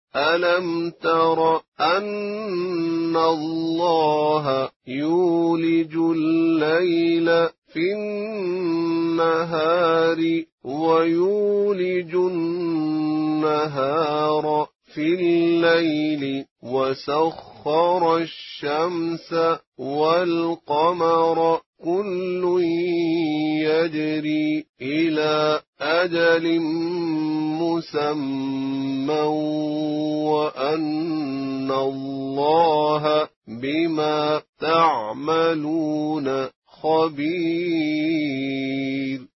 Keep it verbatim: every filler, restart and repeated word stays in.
ألم تر أن الله يولج الليل في النهار ويولج النهار في الليل وسخر الشمس والقمر كل يجري إلى أجل مسمى وأن الله بما تعملون خبير.